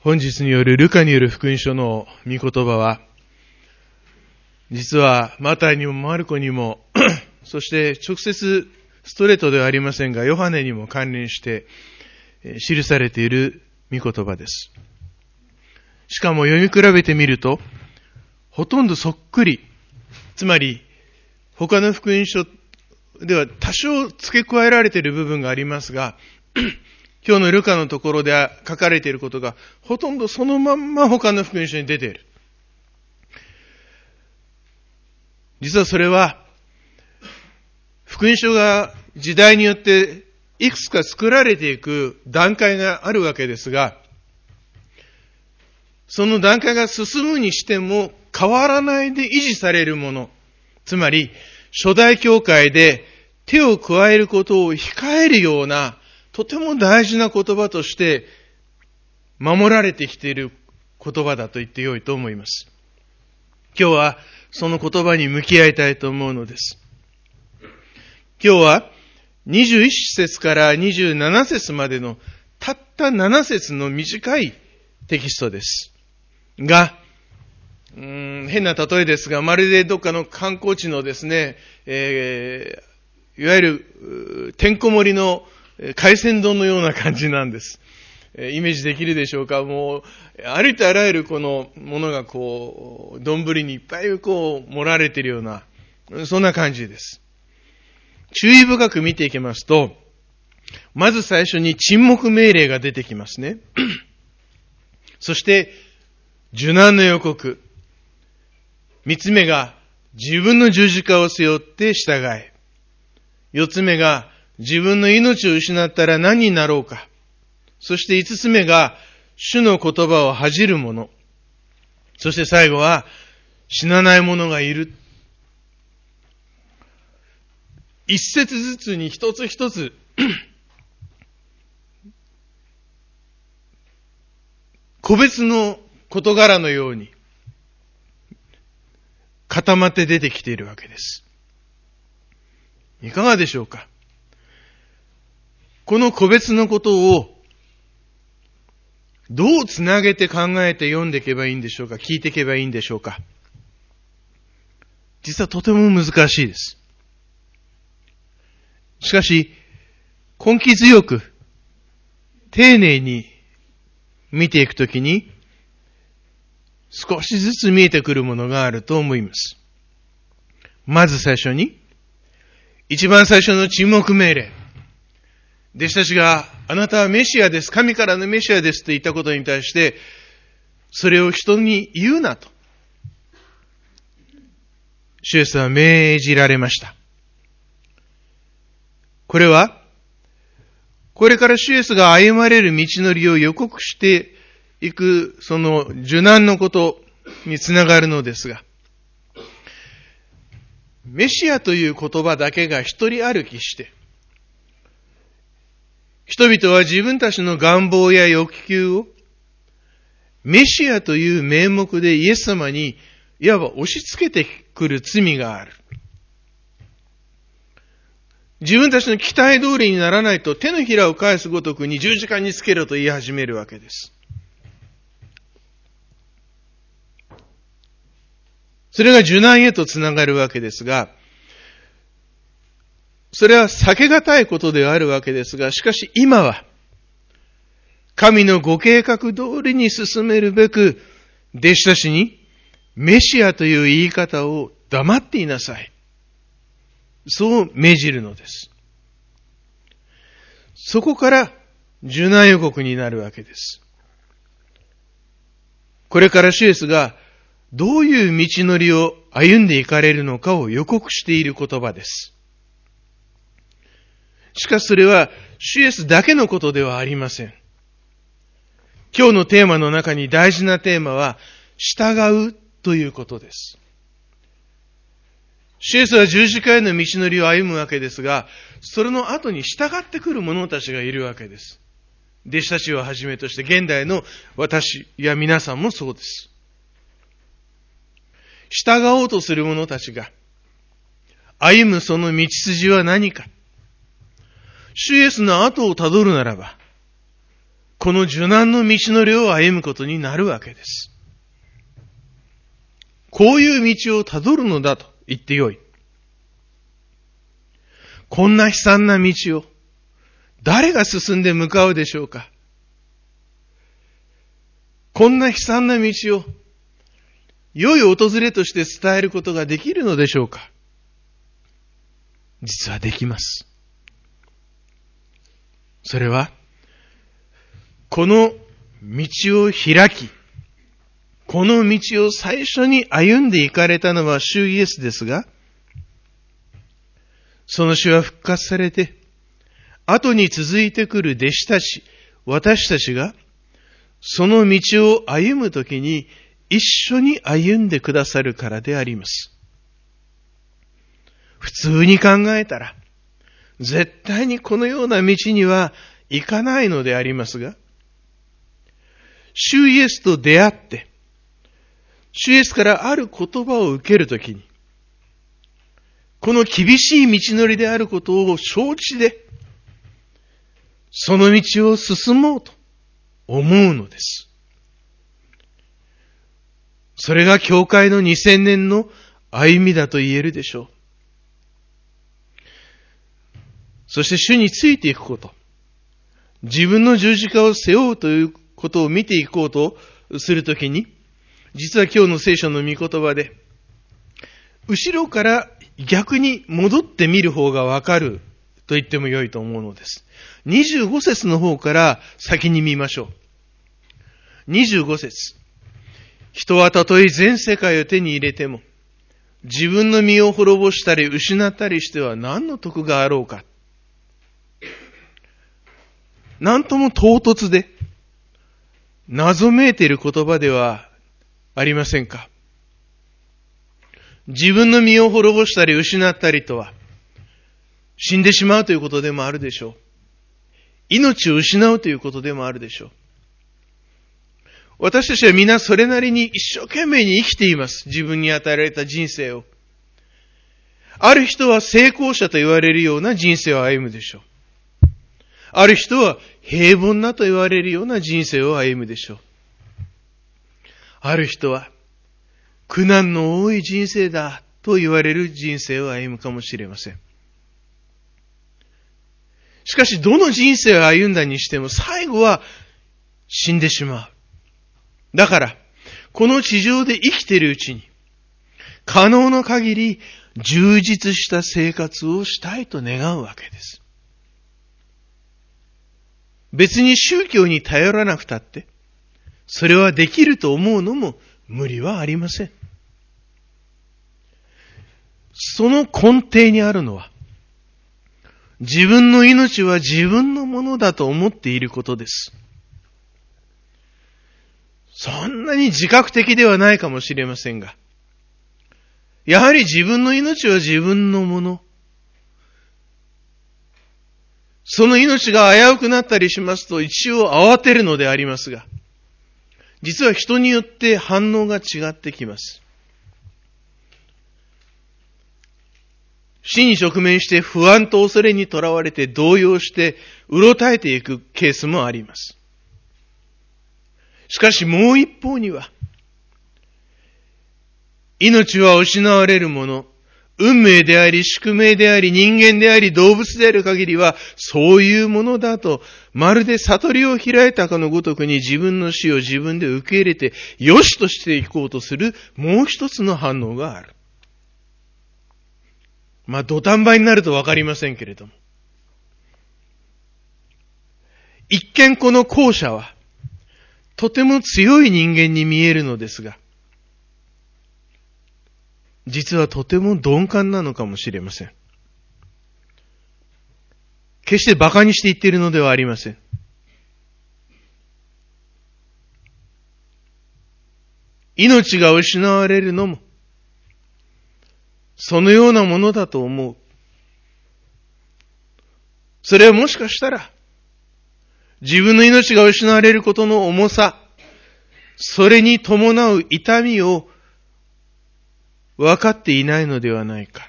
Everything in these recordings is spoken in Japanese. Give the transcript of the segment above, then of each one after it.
本日によるルカによる福音書の御言葉は、実はマタイにもマルコにも、そして直接ストレートではありませんが、ヨハネにも関連して記されている御言葉です。しかも読み比べてみると、ほとんどそっくり、つまり他の福音書では多少付け加えられている部分がありますが、今日のルカのところで書かれていることがほとんどそのまんま他の福音書に出ている。実はそれは福音書が時代によっていくつか作られていく段階があるわけですが、その段階が進むにしても変わらないで維持されるもの、つまり初代教会で手を加えることを控えるようなとても大事な言葉として守られてきている言葉だと言ってよいと思います。今日はその言葉に向き合いたいと思うのです。今日は21節から27節までのたった7節の短いテキストです。が、変な例えですが、まるでどっかの観光地のですね、いわゆるてんこ盛りの海鮮丼のような感じなんです。イメージできるでしょうか。もう、ありとあらゆるこのものが丼にいっぱい盛られているような、そんな感じです。注意深く見ていきますと、まず最初に沈黙命令が出てきますね。そして、受難の予告。三つ目が、自分の十字架を背負って従え。四つ目が、自分の命を失ったら何になろうか。そして五つ目が、主の言葉を恥じる者。そして最後は、死なない者がいる。一節ずつに一つ一つ、個別の事柄のように、固まって出てきているわけです。いかがでしょうか。この個別のことをどうつなげて考えて読んでいけばいいんでしょうか、聞いていけばいいんでしょうか。実はとても難しいです。しかし、根気強く、丁寧に見ていくときに、少しずつ見えてくるものがあると思います。まず最初に、一番最初の沈黙命令。弟子たちが、あなたはメシアです。神からのメシアですと言ったことに対して、それを人に言うなと。主イエスは命じられました。これは、これから主イエスが歩まれる道のりを予告していく、その受難のことにつながるのですが、メシアという言葉だけが一人歩きして、人々は自分たちの願望や欲求をメシアという名目でイエス様にいわば押し付けてくる罪がある。自分たちの期待通りにならないと手のひらを返すごとくに十字架につけろと言い始めるわけです。それが受難へとつながるわけですが、それは避けがたいことではあるわけですが、しかし今は、神のご計画通りに進めるべく、弟子たちに、メシアという言い方を黙っていなさい。そう命じるのです。そこから、受難予告になるわけです。これから主イエスが、どういう道のりを歩んでいかれるのかを予告している言葉です。しかしそれは、主イエスだけのことではありません。今日のテーマの中に大事なテーマは、従うということです。主イエスは十字架への道のりを歩むわけですが、それの後に従ってくる者たちがいるわけです。弟子たちをはじめとして、現代の私や皆さんもそうです。従おうとする者たちが、歩むその道筋は何か。主イエスの後をたどるならば、 この受難の道のりを歩むことになるわけです。こういう道をたどるのだと言ってよい。こんな悲惨な道を誰が進んで向かうでしょうか。こんな悲惨な道を良い訪れとして伝えることができるのでしょうか。実はできます。それは、この道を開き、この道を最初に歩んで行かれたのは主イエスですが、その主は復活されて、後に続いてくる弟子たち、私たちが、その道を歩むときに一緒に歩んでくださるからであります。普通に考えたら、絶対にこのような道には行かないのでありますが、主イエスと出会って、主イエスからある言葉を受けるときに、この厳しい道のりであることを承知で、その道を進もうと思うのです。それが教会の2000年の歩みだと言えるでしょう。そして主についていくこと、自分の十字架を背負うということを見ていこうとするときに、実は今日の聖書の御言葉で、後ろから逆に戻ってみる方がわかると言っても良いと思うのです。25節の方から先に見ましょう。25節。人はたとえ全世界を手に入れても、自分の身を滅ぼしたり失ったりしては何の得があろうか。なんとも唐突で、謎めいている言葉ではありませんか。自分の身を滅ぼしたり失ったりとは、死んでしまうということでもあるでしょう。命を失うということでもあるでしょう。私たちは皆それなりに一生懸命に生きています。自分に与えられた人生を。ある人は成功者と言われるような人生を歩むでしょう。ある人は平凡なと言われるような人生を歩むでしょう。ある人は苦難の多い人生だと言われる人生を歩むかもしれません。しかしどの人生を歩んだにしても最後は死んでしまう。だから、この地上で生きているうちに、可能の限り充実した生活をしたいと願うわけです。別に宗教に頼らなくたって、それはできると思うのも無理はありません。その根底にあるのは、自分の命は自分のものだと思っていることです。そんなに自覚的ではないかもしれませんが、やはり自分の命は自分のもの。その命が危うくなったりしますと一応慌てるのでありますが、実は人によって反応が違ってきます。死に直面して不安と恐れにとらわれて動揺してうろたえていくケースもあります。しかしもう一方には、命は失われるもの、運命であり宿命であり人間であり動物である限りはそういうものだと、まるで悟りを開いたかのごとくに自分の死を自分で受け入れて良しとしていこうとするもう一つの反応がある。土壇場になるとわかりませんけれども。一見この後者は、とても強い人間に見えるのですが、実はとても鈍感なのかもしれません。決して馬鹿にして言っているのではありません。命が失われるのも、そのようなものだと思う。それはもしかしたら、自分の命が失われることの重さ、それに伴う痛みを分かっていないのではないか。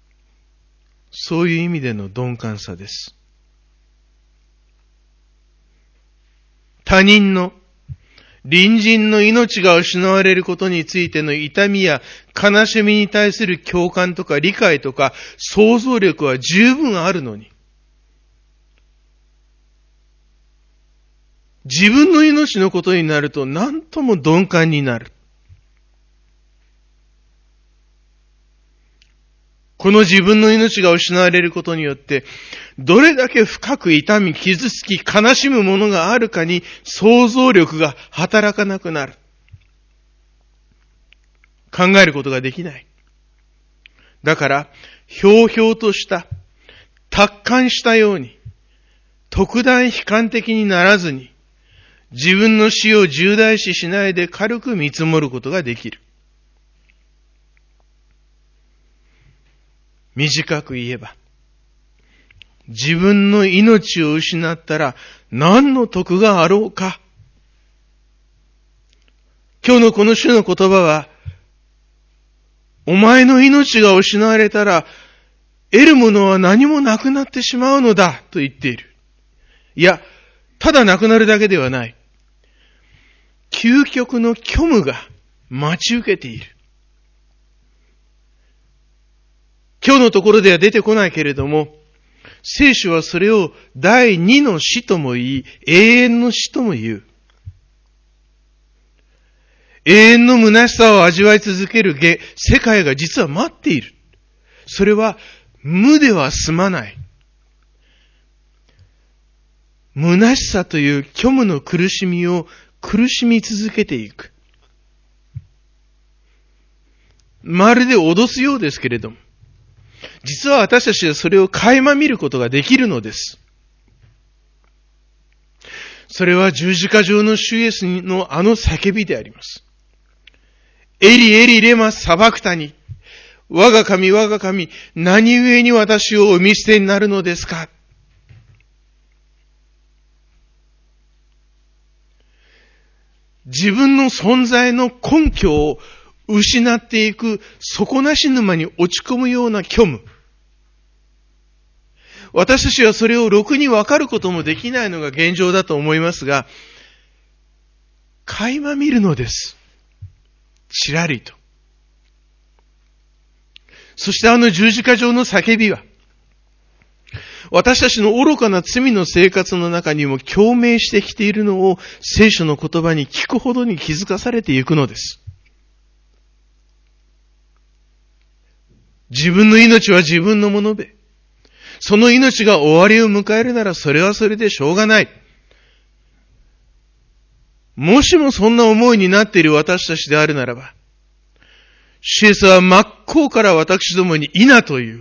そういう意味での鈍感さです。 他人の、隣人の命が失われることについての痛みや悲しみに対する共感とか理解とか想像力は十分あるのに、自分の命のことになると何とも鈍感になる。この自分の命が失われることによって、どれだけ深く痛み、傷つき、悲しむものがあるかに想像力が働かなくなる。考えることができない。だから、ひょうひょうとした、達観したように、特段悲観的にならずに、自分の死を重大視しないで軽く見積もることができる。短く言えば、自分の命を失ったら何の得があろうか。今日のこの主の言葉は、お前の命が失われたら得るものは何もなくなってしまうのだと言っている。いや、ただなくなるだけではない。究極の虚無が待ち受けている。今日のところでは出てこないけれども、聖書はそれを第二の死とも言い、永遠の死とも言う。永遠の虚しさを味わい続ける世界が実は待っている。それは無では済まない。虚しさという虚無の苦しみを苦しみ続けていく。まるで脅すようですけれども、実は私たちはそれを垣間見ることができるのです。それは十字架上の主イエスのあの叫びであります。エリエリレマサバクタニ。我が神我が神、何故に私をお見捨てになるのですか。自分の存在の根拠を失っていく底なし沼に落ち込むような虚無。私たちはそれをろくに分かることもできないのが現状だと思いますが、垣間見るのです。ちらりと。そしてあの十字架上の叫びは、私たちの愚かな罪の生活の中にも共鳴してきているのを聖書の言葉に聞くほどに気づかされていくのです。自分の命は自分のもので、その命が終わりを迎えるならそれはそれでしょうがない。もしもそんな思いになっている私たちであるならば、主イエスは真っ向から私どもにいなという、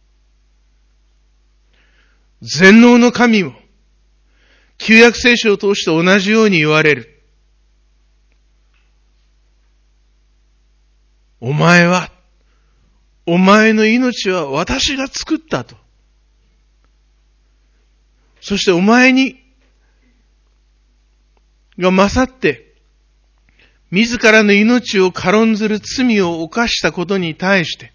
全能の神も、旧約聖書を通して同じように言われる。お前の命は私が作ったと。そしてお前が勝って、自らの命を軽んずる罪を犯したことに対して、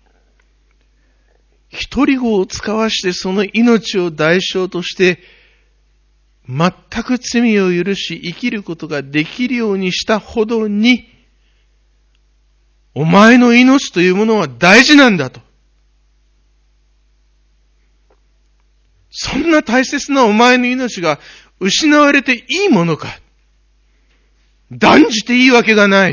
一人子を使わしてその命を代償として、全く罪を許し生きることができるようにしたほどに、お前の命というものは大事なんだと。そんな大切なお前の命が失われていいものか。断じていいわけがない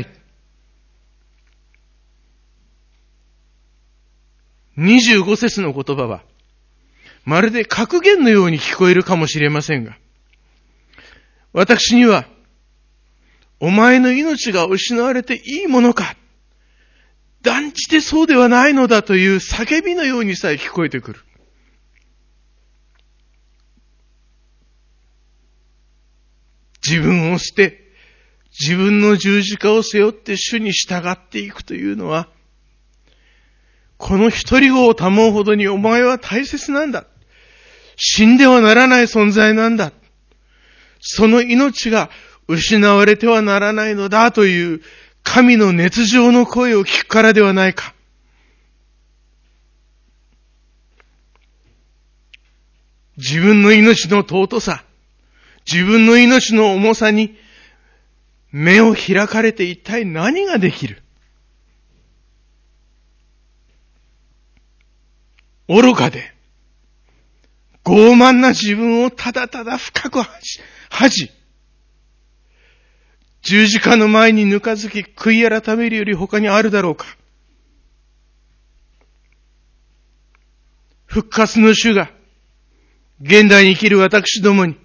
。25節の言葉は、まるで格言のように聞こえるかもしれませんが、私には、お前の命が失われていいものか、断じてそうではないのだという叫びのようにさえ聞こえてくる。自分を捨て、自分の十字架を背負って主に従っていくというのは、この一人子を保うほどにお前は大切なんだ。死んではならない存在なんだ。その命が失われてはならないのだという神の熱情の声を聞くからではないか。自分の命の尊さ、 自分の命の重さに目を開かれて一体何ができる？愚かで、傲慢な自分をただただ深く恥じ、十字架の前にぬかずき悔い改めるより他にあるだろうか。復活の主が、現代に生きる私どもに、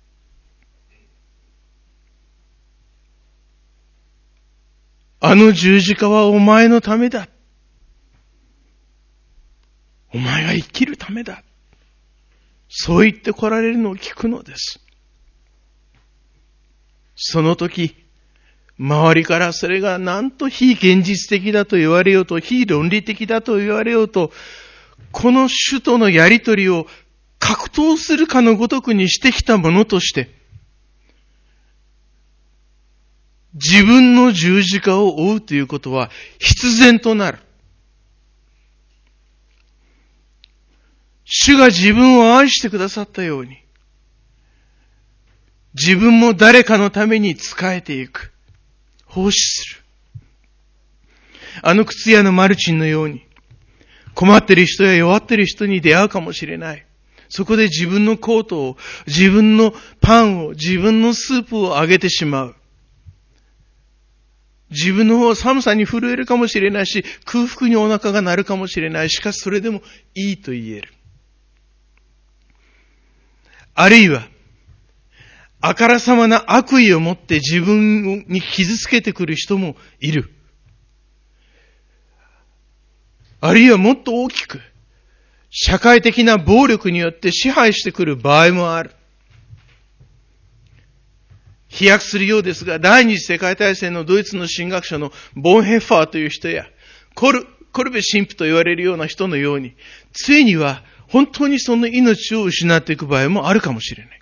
あの十字架はお前のためだ。お前が生きるためだ。そう言って来られるのを聞くのです。その時、周りからそれがなんと非現実的だと言われようと、非論理的だと言われようと、この主とのやりとりを格闘するかのごとくにしてきたものとして、自分の十字架を追うということは必然となる。主が自分を愛してくださったように、自分も誰かのために仕えていく。奉仕する。あの靴屋のマルチンのように、困っている人や弱っている人に出会うかもしれない。そこで自分のコートを、自分のパンを、自分のスープをあげてしまう。自分の方は寒さに震えるかもしれないし、空腹にお腹が鳴るかもしれない。しかしそれでもいいと言える。あるいは、あからさまな悪意を持って自分に傷つけてくる人もいる。あるいはもっと大きく、社会的な暴力によって支配してくる場合もある。飛躍するようですが、第二次世界大戦のドイツの神学者のボンヘッファーという人や、コルベ神父と言われるような人のように、ついには本当にその命を失っていく場合もあるかもしれない。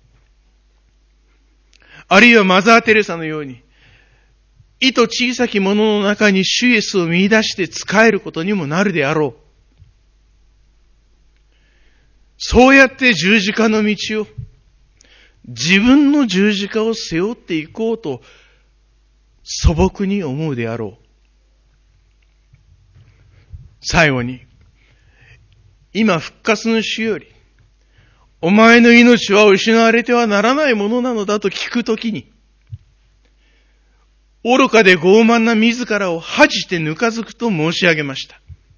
あるいはマザー・テレサのように、意図小さきものの中に主イエスを見出して仕えることにもなるであろう。そうやって十字架の道を、自分の十字架を背負っていこうと素朴に思うであろう。最後に、今復活の主より、お前の命は失われてはならないものなのだと聞くときに、愚かで傲慢な自らを恥じてぬかずくと申し上げました。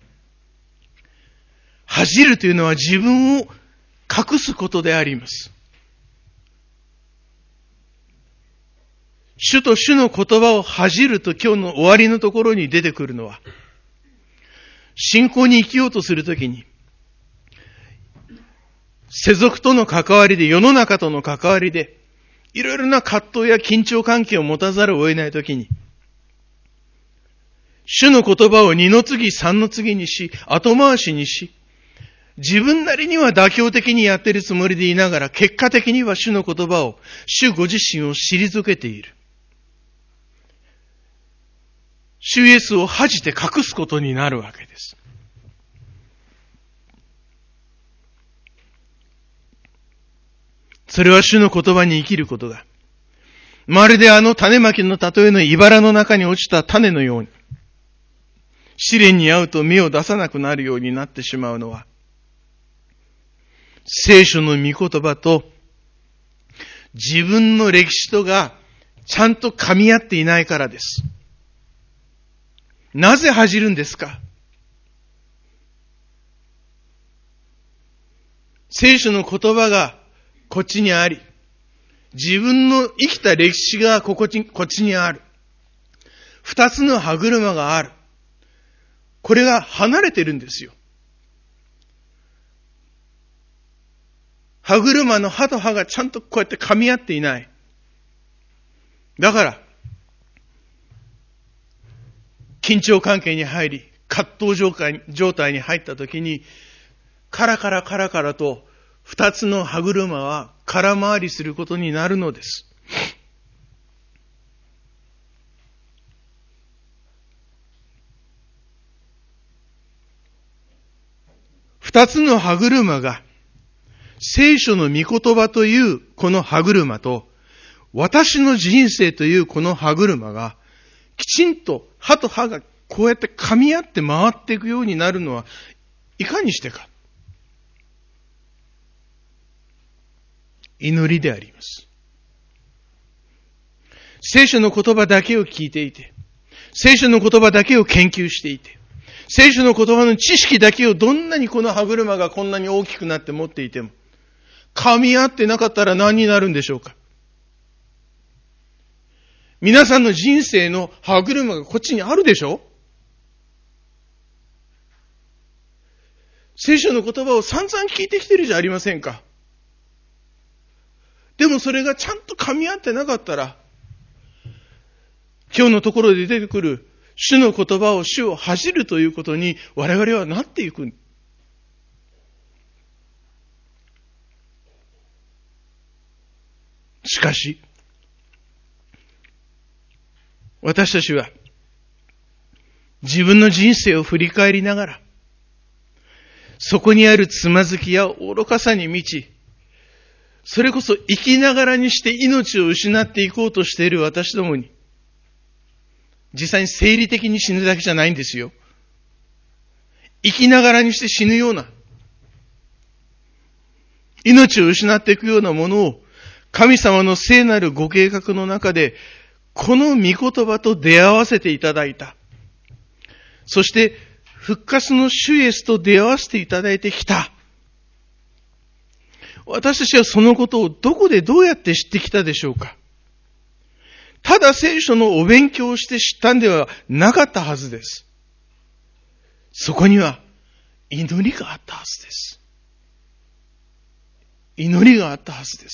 恥じるというのは自分を隠すことであります。主と主の言葉を恥じると今日の終わりのところに出てくるのは、信仰に生きようとするときに、世俗との関わりで、世の中との関わりで、いろいろな葛藤や緊張関係を持たざるを得ないときに、主の言葉を二の次三の次にし、後回しにし、自分なりには妥協的にやっているつもりでいながら、結果的には主の言葉を、主ご自身を退けている。主イエスを恥じて隠すことになるわけです。それは主の言葉に生きることだ。まるであの種まきの例えの茨の中に落ちた種のように、試練に遭うと芽を出さなくなるようになってしまうのは、聖書の御言葉と自分の歴史とがちゃんと噛み合っていないからです。なぜ恥じるんですか？聖書の言葉がこっちにあり、自分の生きた歴史がこっちにある。二つの歯車がある。これが離れてるんですよ。歯車の歯と歯がちゃんとこうやって噛み合っていない。だから、緊張関係に入り、葛藤状態に入ったときに、カラカラと二つの歯車は空回りすることになるのです。二つの歯車が聖書の御言葉というこの歯車と、私の人生というこの歯車が、きちんと歯と歯がこうやって噛み合って回っていくようになるのは、いかにしてか。祈りであります。聖書の言葉だけを聞いていて、聖書の言葉だけを研究していて、聖書の言葉の知識だけをどんなにこの歯車がこんなに大きくなって持っていても、噛み合ってなかったら何になるんでしょうか。皆さんの人生の歯車がこっちにあるでしょ。聖書の言葉を散々聞いてきてるじゃありませんか。でもそれがちゃんと噛み合ってなかったら、今日のところで出てくる主の言葉を主を恥じるということに我々はなっていく。しかし、私たちは自分の人生を振り返りながら、そこにあるつまずきや愚かさに満ち、それこそ生きながらにして命を失っていこうとしている私どもに、実際に生理的に死ぬだけじゃないんですよ。生きながらにして死ぬような、命を失っていくようなものを、神様の聖なるご計画の中で、この御言葉と出会わせていただいた。そして、復活の主イエスと出会わせていただいてきた。私たちはそのことをどこでどうやって知ってきたでしょうか。ただ聖書のお勉強をして知ったんではなかったはずです。そこには祈りがあったはずです。祈りがあったはずです。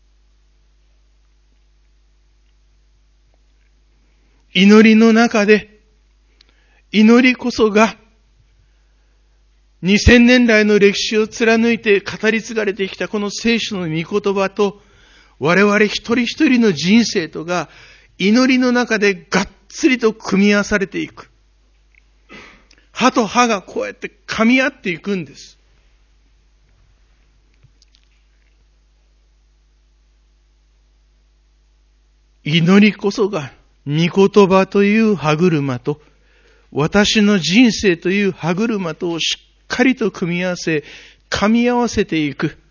祈りの中で、祈りこそが2000年来の歴史を貫いて語り継がれてきたこの聖書の御言葉と我々一人一人の人生とが祈りの中でがっつりと組み合わされていく。歯と歯がこうやって噛み合っていくんです。祈りこそが御言葉という歯車と私の人生という歯車とをしっかりと組み合わせ、噛み合わせていく。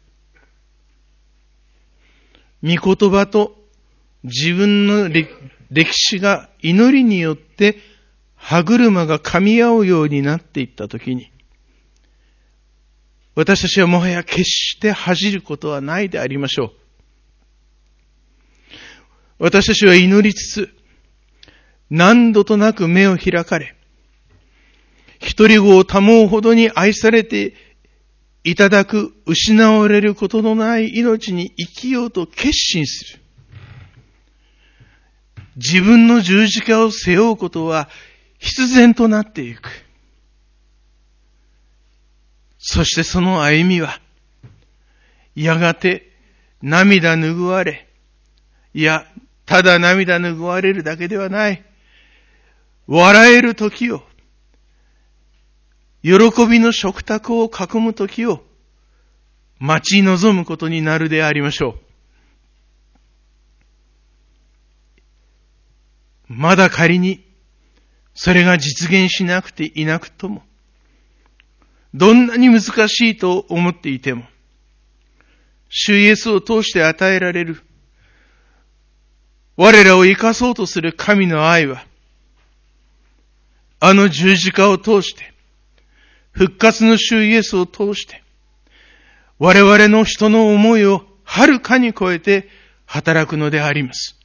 御言葉と自分の歴史が祈りによって歯車が噛み合うようになっていったときに、私たちはもはや決して恥じることはないでありましょう。私たちは祈りつつ、何度となく目を開かれ、一人子を保うほどに愛されていただく失われることのない命に生きようと決心する。自分の十字架を背負うことは必然となっていく。そしてその歩みは、やがて涙拭われ、いや、ただ涙拭われるだけではない。笑える時を、喜びの食卓を囲む時を待ち望むことになるでありましょう。まだ仮にそれが実現しなくていなくとも、どんなに難しいと思っていても、主イエスを通して与えられる我らを生かそうとする神の愛は、あの十字架を通して、復活の主イエスを通して、我々の人の思いをはるかに超えて働くのであります。